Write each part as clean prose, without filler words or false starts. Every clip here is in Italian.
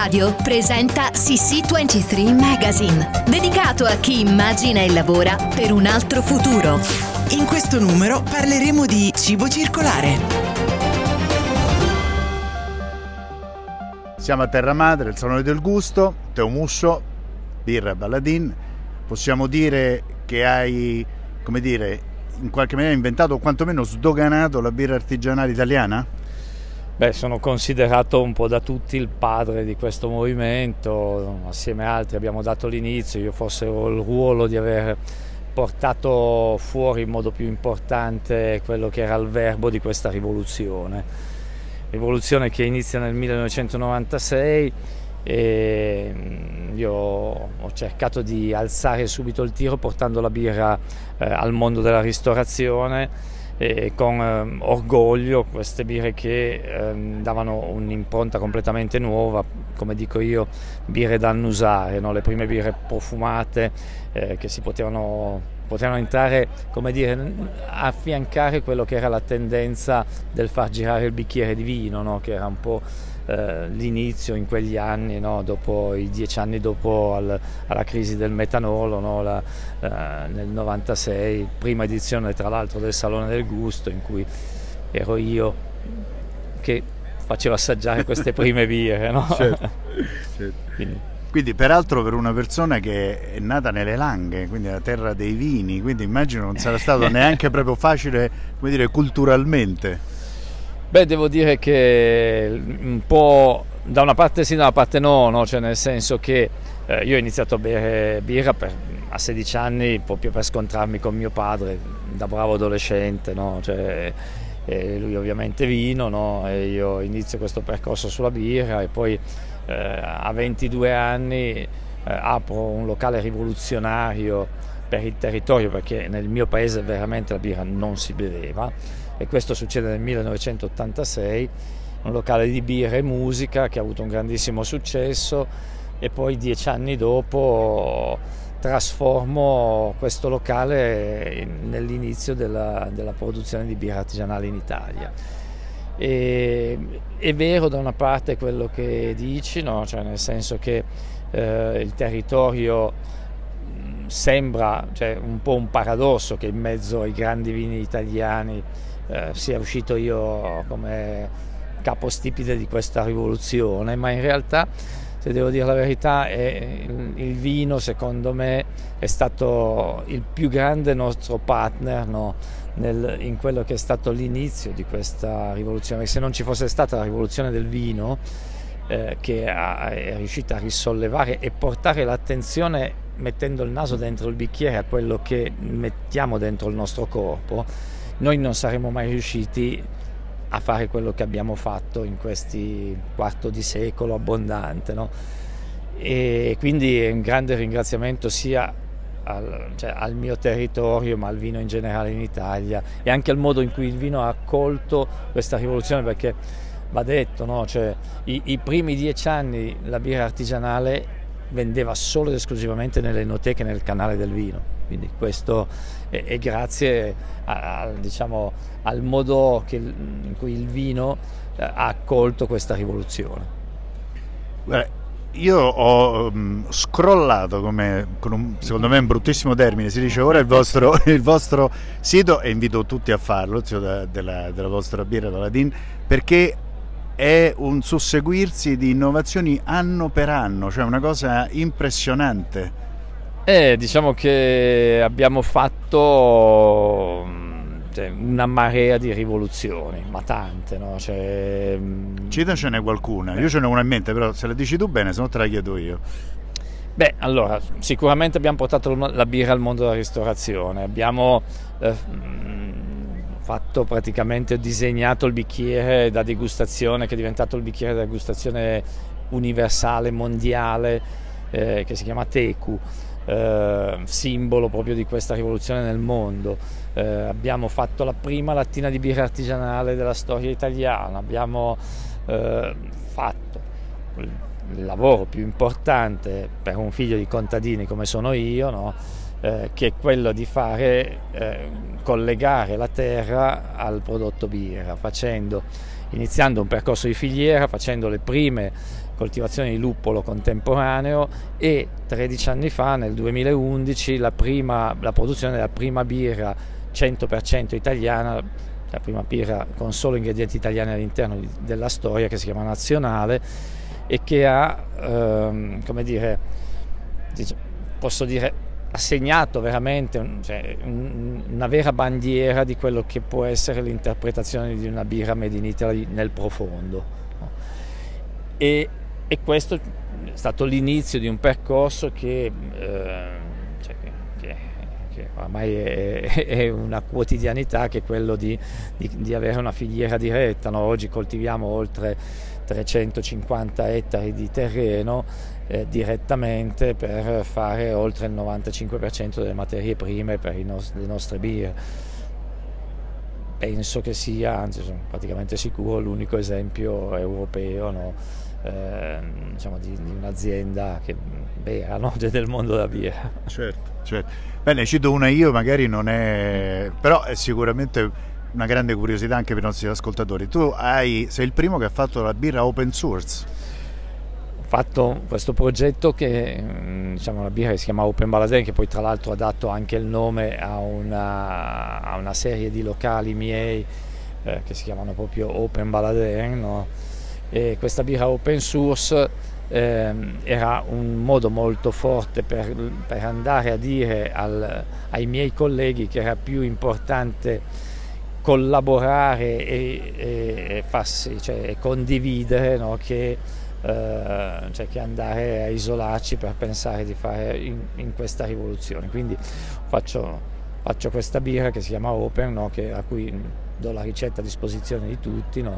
Radio presenta CC23 Magazine, dedicato a chi immagina e lavora per un altro futuro. In questo numero parleremo di cibo circolare. Siamo a Terra Madre, il Salone del Gusto, Teo Musso, birra Baladin. Possiamo dire che hai, come dire, in qualche maniera inventato o quantomeno sdoganato la birra artigianale italiana? Beh, sono considerato un po' da tutti il padre di questo movimento, assieme a altri abbiamo dato l'inizio, io forse ho il ruolo di aver portato fuori in modo più importante quello che era il verbo di questa rivoluzione che inizia nel 1996 e io ho cercato di alzare subito il tiro portando la birra al mondo della ristorazione e con orgoglio queste birre che davano un'impronta completamente nuova, come dico io, birre da annusare, no? Le prime birre profumate che si potevano entrare, come dire, a affiancare quello che era la tendenza del far girare il bicchiere di vino, no? Che era un po' l'inizio in quegli anni, no? Dopo i 10 anni dopo alla crisi del metanolo, no? Nel 96, prima edizione tra l'altro del Salone del Gusto, in cui ero io che facevo assaggiare queste prime birre, no? Certo. Quindi peraltro per una persona che è nata nelle Langhe, quindi la terra dei vini, quindi immagino non sarà stato neanche proprio facile, come dire, culturalmente. Beh, devo dire che un po' da una parte sì, da una parte no, no? Cioè nel senso che io ho iniziato a bere birra a 16 anni proprio per scontrarmi con mio padre, da bravo adolescente, no? Cioè, lui ovviamente vino, no? E io inizio questo percorso sulla birra e poi a 22 anni apro un locale rivoluzionario per il territorio, perché nel mio paese veramente la birra non si beveva. E questo succede nel 1986, un locale di birra e musica che ha avuto un grandissimo successo e poi 10 anni dopo trasformo questo locale nell'inizio della produzione di birra artigianale in Italia. E è vero da una parte quello che dici, no? Cioè nel senso che il territorio sembra, cioè, un po' un paradosso che in mezzo ai grandi vini italiani sia uscito io come capostipite di questa rivoluzione, ma in realtà, se devo dire la verità, il vino secondo me è stato il più grande nostro partner, no? In quello che è stato l'inizio di questa rivoluzione. Se non ci fosse stata la rivoluzione del vino che è riuscita a risollevare e portare l'attenzione mettendo il naso dentro il bicchiere a quello che mettiamo dentro il nostro corpo, noi non saremmo mai riusciti a fare quello che abbiamo fatto in questi quarto di secolo abbondante, no? E quindi è un grande ringraziamento sia al mio territorio, ma al vino in generale in Italia, e anche al modo in cui il vino ha accolto questa rivoluzione, perché va detto, no? Cioè, i primi 10 anni la birra artigianale vendeva solo ed esclusivamente nelle enoteche, nel canale del vino, quindi questo è grazie diciamo, al modo in cui il vino ha accolto questa rivoluzione. Beh, io ho scrollato, secondo me è un bruttissimo termine, si dice ora il vostro sito, e invito tutti a farlo, della vostra birra Baladin, perché è un susseguirsi di innovazioni anno per anno, cioè una cosa impressionante. Diciamo che abbiamo fatto una marea di rivoluzioni, ma tante, no? Citacene qualcuna, io ce n'ho una in mente, però se la dici tu bene, se no te la chiedo io. Beh, allora, sicuramente abbiamo portato la birra al mondo della ristorazione, abbiamo fatto praticamente, ho disegnato il bicchiere da degustazione, che è diventato il bicchiere da degustazione universale, mondiale, che si chiama Tecu, simbolo proprio di questa rivoluzione nel mondo. Abbiamo fatto la prima lattina di birra artigianale della storia italiana, abbiamo fatto il lavoro più importante per un figlio di contadini come sono io, no? che è quello di collegare la terra al prodotto birra, iniziando un percorso di filiera, facendo le prime coltivazioni di luppolo contemporaneo e 13 anni fa, nel 2011, la produzione della prima birra 100% italiana, la prima birra con solo ingredienti italiani all'interno della storia, che si chiama Nazionale e che ha, ha segnato veramente una vera bandiera di quello che può essere l'interpretazione di una birra made in Italy nel profondo. E questo è stato l'inizio di un percorso che ormai è una quotidianità, che è quello di avere una filiera diretta, no? Oggi coltiviamo oltre 350 ettari di terreno direttamente per fare oltre il 95% delle materie prime per le nostre birre. Penso che sia, anzi sono praticamente sicuro, l'unico esempio europeo, no? Di un'azienda che bea, no? Del mondo della birra. Certo. Beh, ne cito una io, magari non è, però è sicuramente una grande curiosità anche per i nostri ascoltatori. Sei il primo che ha fatto la birra open source. Ho fatto questo progetto che, la birra che si chiama Open Baladin, che poi tra l'altro ha dato anche il nome a una serie di locali miei che si chiamano proprio Open Baladin, no? E questa birra open source era un modo molto forte per andare a dire ai miei colleghi che era più importante collaborare e condividere, no? che andare a isolarci per pensare di fare in questa rivoluzione. Quindi faccio questa birra che si chiama Open, no? A cui do la ricetta a disposizione di tutti, no?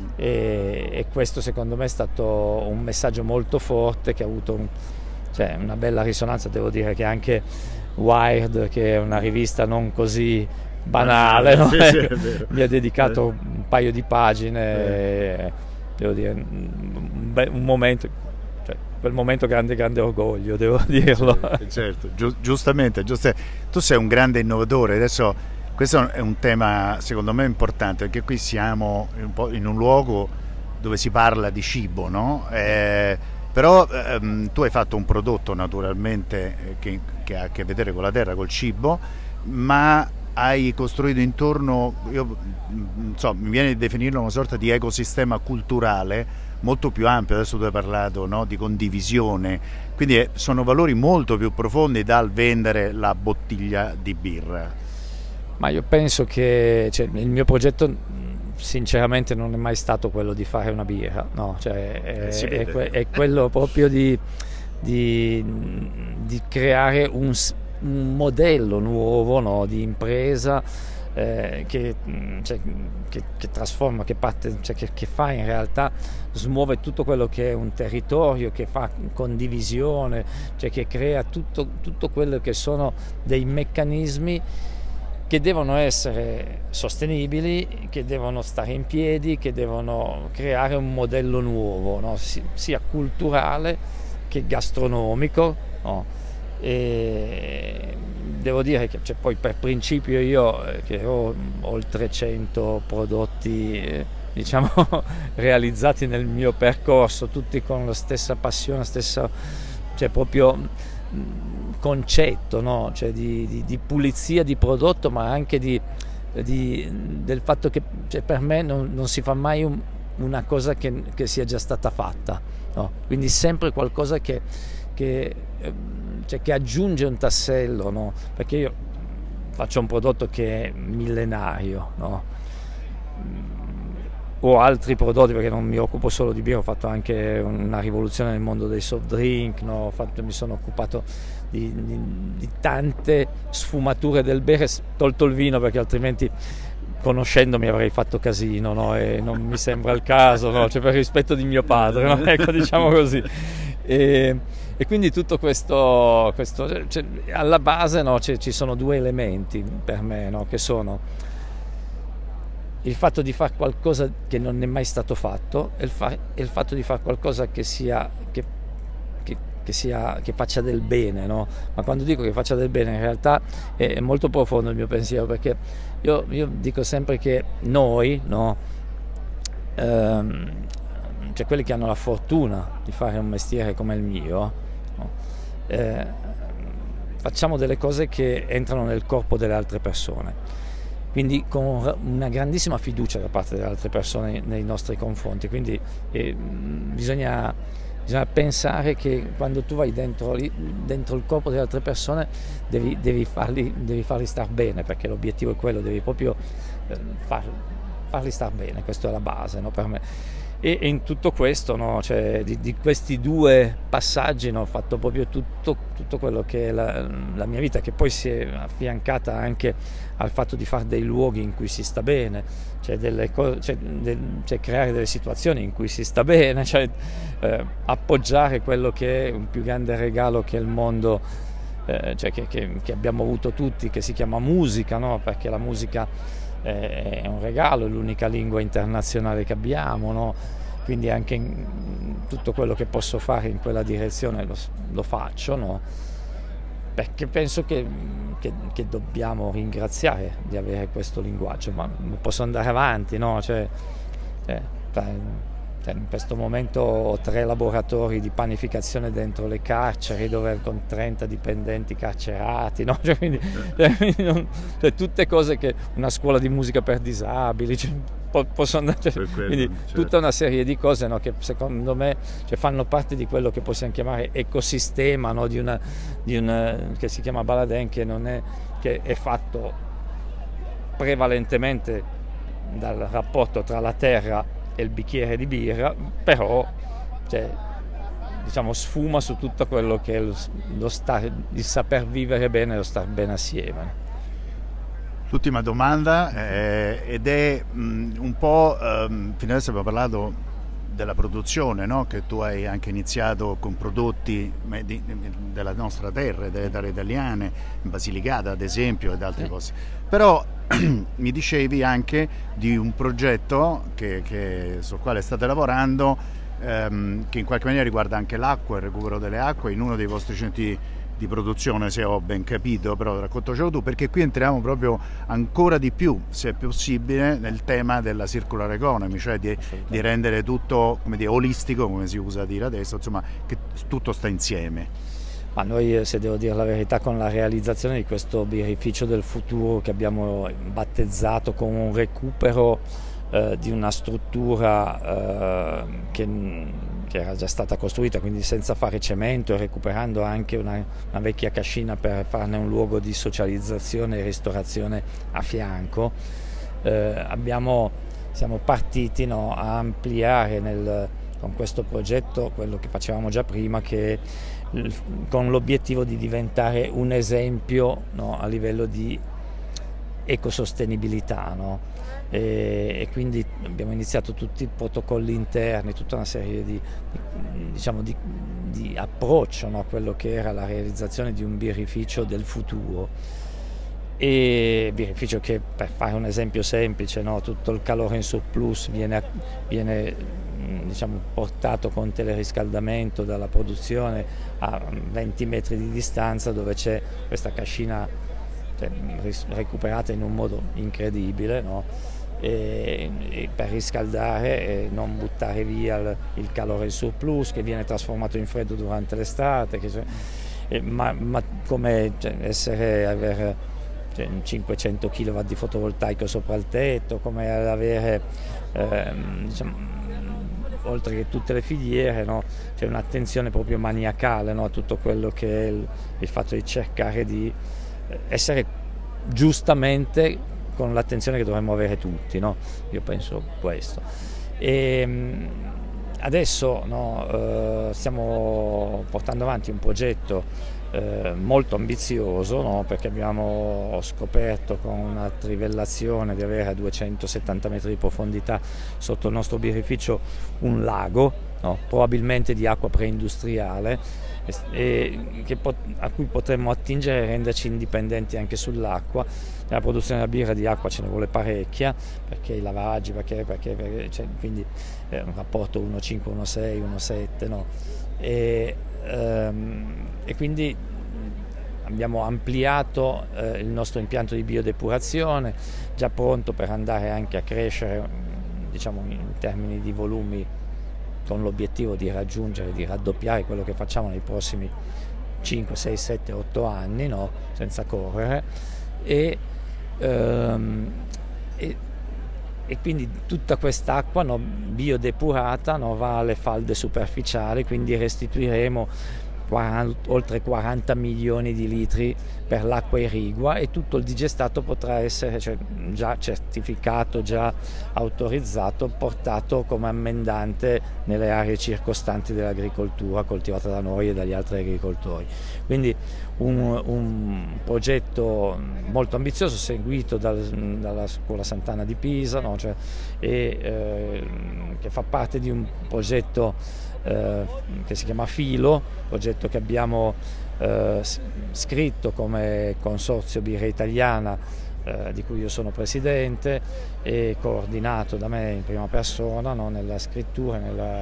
E questo secondo me è stato un messaggio molto forte che ha avuto una bella risonanza. Devo dire che anche Wired, che è una rivista non così banale, no? Sì, mi ha dedicato un paio di pagine, devo dire, un momento, quel momento grande orgoglio, devo dirlo. Certo, giustamente. Tu sei un grande innovatore. Adesso questo è un tema secondo me importante, perché qui siamo in un luogo dove si parla di cibo, no? Però tu hai fatto un prodotto naturalmente che ha a che vedere con la terra, col cibo, ma hai costruito intorno, mi viene di definirlo una sorta di ecosistema culturale molto più ampio. Adesso tu hai parlato, no, di condivisione, quindi sono valori molto più profondi dal vendere la bottiglia di birra. Ma io penso che il mio progetto sinceramente non è mai stato quello di fare una birra, no? È quello proprio di creare un modello nuovo, no? Di impresa che trasforma, che parte, che fa in realtà, smuove tutto quello che è un territorio, che fa condivisione, che crea tutto quello che sono dei meccanismi che devono essere sostenibili, che devono stare in piedi, che devono creare un modello nuovo, no? Sia culturale che gastronomico, no? E devo dire che poi per principio io che ho oltre 100 prodotti realizzati nel mio percorso, tutti con la stessa passione, proprio concetto, no? Di pulizia di prodotto, ma anche del fatto che per me non si fa mai una cosa che sia già stata fatta, no? Quindi sempre qualcosa che aggiunge un tassello, no? Perché io faccio un prodotto che è millenario, no? Ho altri prodotti, perché non mi occupo solo di birra, ho fatto anche una rivoluzione nel mondo dei soft drink, no? Mi sono occupato di tante sfumature del bere, tolto il vino perché altrimenti conoscendomi avrei fatto casino, no? E non mi sembra il caso, no? Per rispetto di mio padre, no? Ecco, diciamo così. E quindi tutto questo alla base, no? Ci sono due elementi per me, no? Che sono il fatto di fare qualcosa che non è mai stato fatto e il fatto di fare qualcosa che che faccia del bene, no? Ma quando dico che faccia del bene in realtà è molto profondo il mio pensiero, perché io dico sempre che noi, no, cioè quelli che hanno la fortuna di fare un mestiere come il mio, no, facciamo delle cose che entrano nel corpo delle altre persone, quindi con una grandissima fiducia da parte delle altre persone nei nostri confronti, quindi bisogna pensare che quando tu vai dentro il corpo delle altre persone devi farli star bene, perché l'obiettivo è quello, devi proprio farli star bene, questa è la base, no, per me. E in tutto questo, no, cioè di questi due passaggi, no, ho fatto proprio tutto quello che è la mia vita, che poi si è affiancata anche al fatto di fare dei luoghi in cui si sta bene, cioè creare delle situazioni in cui si sta bene, cioè appoggiare quello che è un più grande regalo che il mondo, cioè che abbiamo avuto tutti, che si chiama musica, no? Perché la musica è un regalo, è l'unica lingua internazionale che abbiamo, no? Quindi anche tutto quello che posso fare in quella direzione lo faccio, no? Perché penso che dobbiamo ringraziare di avere questo linguaggio, ma posso andare avanti, no? In questo momento ho 3 laboratori di panificazione dentro le carceri, dove con 30 dipendenti carcerati, no? Cioè, tutte cose che una scuola di musica per disabili, posso andare, quindi tutta una serie di cose, no, che secondo me, cioè, fanno parte di quello che possiamo chiamare ecosistema, no, di una che si chiama Baladin, che è fatto prevalentemente dal rapporto tra la terra e il bicchiere di birra, però diciamo sfuma su tutto quello che è il saper vivere bene e lo star bene assieme. L'ultima domanda ed è un po', fino adesso abbiamo parlato della produzione, no? Che tu hai anche iniziato con prodotti della nostra terra, delle terre italiane, in Basilicata ad esempio, ed altri posti. Però mi dicevi anche di un progetto sul quale state lavorando, che in qualche maniera riguarda anche l'acqua, il recupero delle acque, in uno dei vostri centri di produzione, se ho ben capito, però raccontacelo tu, perché qui entriamo proprio ancora di più, se è possibile, nel tema della circular economy, cioè di rendere tutto, come dire, olistico, come si usa dire adesso, insomma, che tutto sta insieme. Ma noi, se devo dire la verità, con la realizzazione di questo birrificio del futuro che abbiamo battezzato con un recupero di una struttura che era già stata costruita, quindi senza fare cemento, e recuperando anche una vecchia cascina per farne un luogo di socializzazione e ristorazione a fianco, siamo partiti, no, a ampliare con questo progetto quello che facevamo già prima, con l'obiettivo di diventare un esempio, no, a livello di ecosostenibilità, no? E quindi abbiamo iniziato tutti i protocolli interni, tutta una serie di approccio, no, a quello che era la realizzazione di un birrificio del futuro. E birrificio che, per fare un esempio semplice, no, tutto il calore in surplus viene portato con teleriscaldamento dalla produzione a 20 metri di distanza, dove c'è questa cascina recuperata in un modo incredibile, no? E per riscaldare e non buttare via il calore in surplus, che viene trasformato in freddo durante l'estate, ma come avere 500 kW di fotovoltaico sopra il tetto, come avere oltre che tutte le filiere, no, c'è un'attenzione proprio maniacale, no, a tutto quello che è il fatto di cercare di essere giustamente con l'attenzione che dovremmo avere tutti, no? Io penso questo. E adesso, no, stiamo portando avanti un progetto molto ambizioso, no? Perché abbiamo scoperto con una trivellazione di avere a 270 metri di profondità sotto il nostro birrificio un lago, no? Probabilmente di acqua preindustriale, a cui potremmo attingere e renderci indipendenti anche sull'acqua. Nella produzione della birra di acqua ce ne vuole parecchia, perché i lavaggi, quindi un rapporto 1,5, 1,6, 1,7, no? e quindi abbiamo ampliato il nostro impianto di biodepurazione, già pronto per andare anche a crescere, diciamo, in termini di volumi, con l'obiettivo di raggiungere, di raddoppiare quello che facciamo nei prossimi 5, 6, 7, 8 anni, no? Senza correre, e quindi tutta quest'acqua, no, biodepurata, no, va alle falde superficiali, quindi restituiremo oltre 40 milioni di litri per l'acqua irrigua, e tutto il digestato potrà essere, cioè, già certificato, già autorizzato, portato come ammendante nelle aree circostanti dell'agricoltura coltivata da noi e dagli altri agricoltori. Quindi un progetto molto ambizioso, seguito dalla Scuola Sant'Anna di Pisa, no? Che fa parte di un progetto che si chiama Filo, progetto che abbiamo scritto come Consorzio Birra Italiana, di cui io sono presidente, e coordinato da me in prima persona, no, nella scrittura,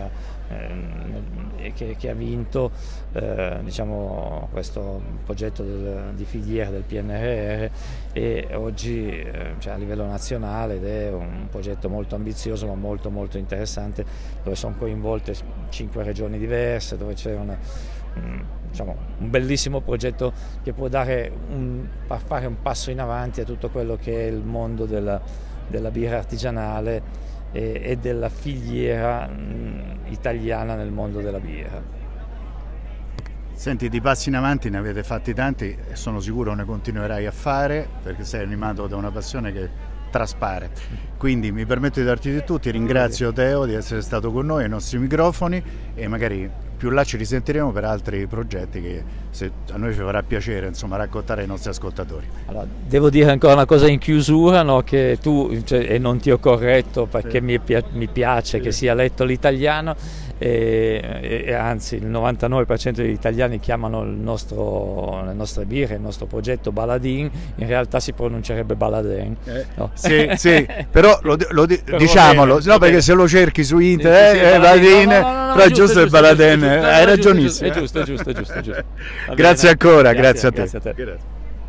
che ha vinto diciamo, questo progetto di filiera del PNRR, e oggi cioè, a livello nazionale, ed è un progetto molto ambizioso ma molto molto interessante, dove sono coinvolte 5 regioni diverse, dove c'è diciamo, un bellissimo progetto che può fare un passo in avanti a tutto quello che è il mondo della birra artigianale e della filiera italiana nel mondo della birra. Senti, di passi in avanti ne avete fatti tanti e sono sicuro ne continuerai a fare, perché sei animato da una passione che traspare. Quindi mi permetto di darti di tutti, ringrazio Teo di essere stato con noi ai nostri microfoni, e magari più là ci risentiremo per altri progetti che a noi ci farà piacere, insomma, raccontare ai nostri ascoltatori. Allora, devo dire ancora una cosa in chiusura, no, che tu, cioè, e non ti ho corretto perché mi piace che sia letto l'italiano, e anzi il 99% degli italiani chiamano le nostre birre, il nostro progetto Baladin, in realtà si pronuncerebbe Baladin. No? Sì, però diciamolo, no, perché se lo cerchi su internet, Baladin, però giusto è Baladin, hai ragionissimo. È giusto. Grazie ancora, grazie a te. Grazie a te. Grazie.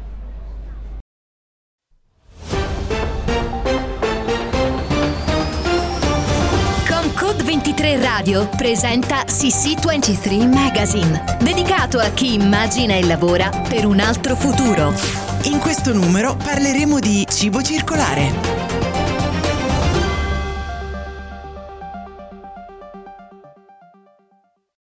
Code 23 Radio presenta CC23 Magazine, dedicato a chi immagina e lavora per un altro futuro. In questo numero parleremo di cibo circolare.